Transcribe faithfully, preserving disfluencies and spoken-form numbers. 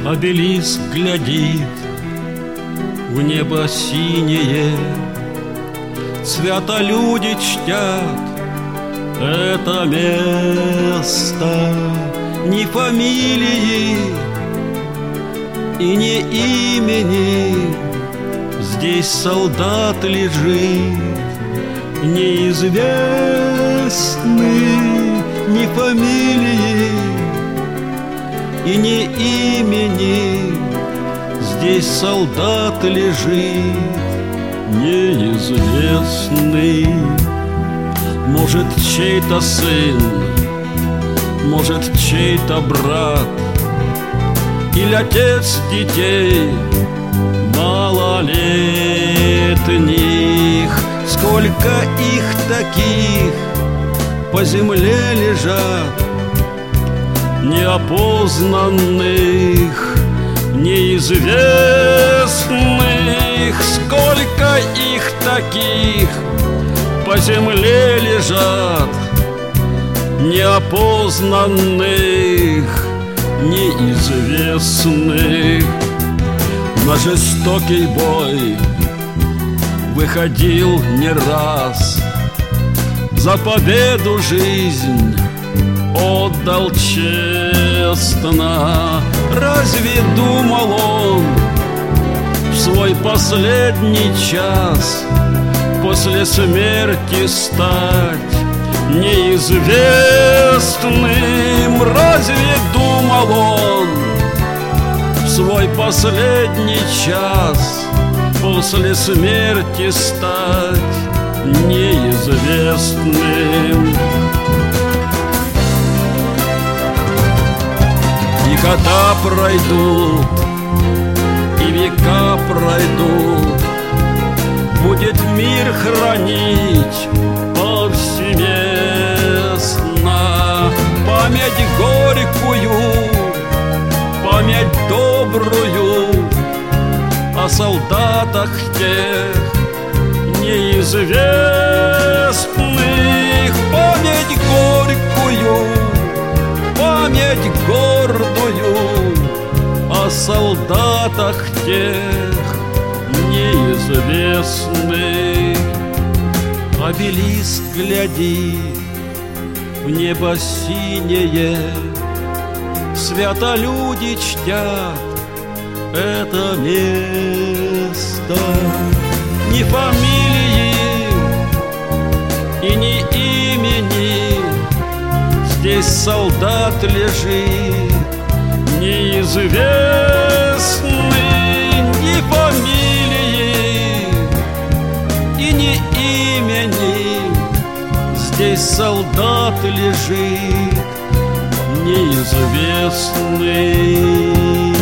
Обелиск глядит в небо синее, свято люди чтят это место. Ни фамилии и ни имени, здесь солдат лежит неизвестный. Ни фамилии и ни имени, здесь солдат лежит неизвестный. Может, чей-то сын, может, чей-то брат, или отец детей малолетних. Сколько их таких по земле лежат, неопознанных, неизвестных. Сколько их таких по земле лежат, неопознанных, неизвестных. На жестокий бой выходил не раз, за победу жизнь отдал честно. Разве думал он в свой последний час после смерти стать неизвестным? Разве думал он в свой последний час после смерти стать неизвестным? И года пройдут, и века пройдут, будет мир хранить повсеместно память горькую, память добрую о солдатах тех неизвестных. Память горькую, память гордую о солдатах тех неизвестных. Обелиск глядит в небо синее, свято люди чтят это место. Ни фамилии и ни имени, здесь солдат лежит неизвестный. Ни фамилии и ни имени, здесь солдат лежит неизвестный.